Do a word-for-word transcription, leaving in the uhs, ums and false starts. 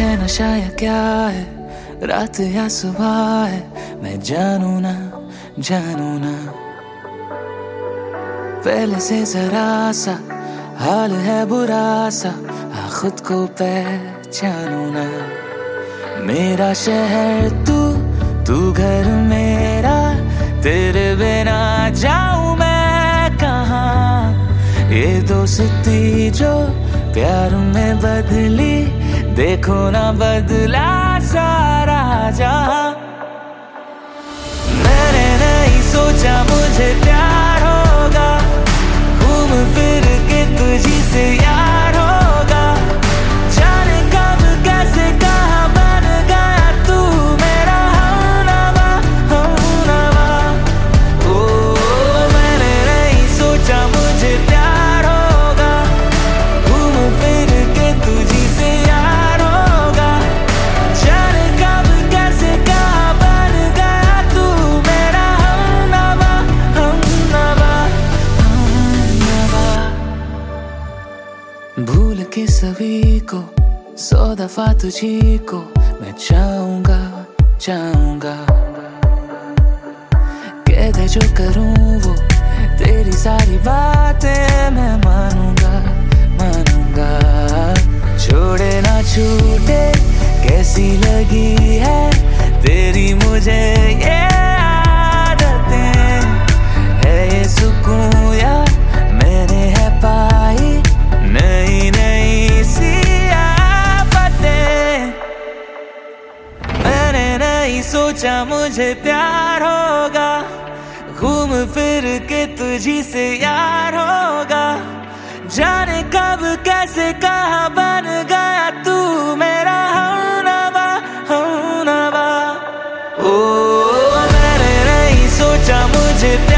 है नशा या क्या है, रात या सुबह है, मैं जानू ना जानू ना। पहले से जरा सा हाल है बुरा सा, हाँ खुद को पहचानू ना। मेरा शहर तू, तू घर मेरा, तेरे बिना जाऊं मैं कहाँ। ये दोस्ती जो प्यार में बदली, देखो ना बदला सारा जहां। मैंने नहीं सोचा मुझे प्यार होगा, घूम फिर के तुझी से यार होगा। जाने कब कैसे कहाँ बन गया तू मेरा हमनवा हमनवा। ओ मैंने नहीं सोचा मुझे प्यार होगा, घूम फिर के तुझी से यार होगा। जाने कब कैसे कहाँ बन गया तू मेरा हमनवा हमनवा हमनवा। भूल के सभी को सौ दफा तुझी को मैं चाहूंगा चाहूंगा। कह दे जो करूं वो तेरी सारी बातें मैं मानूंगा मानूंगा। छोड़े ना छूटे कैसी लगी है तेरी मुझे ये आदतें। है ये सुकून या मैंने है पाई नई नई सी आफतें। मैंने नहीं सोचा मुझे प्यार होगा, घूम फिर के तुझी से यार होगा। जाने कब कैसे कहाँ बन गया तू मेरा हमनवा हमनवा। ओ मैंने नहीं सोचा मुझे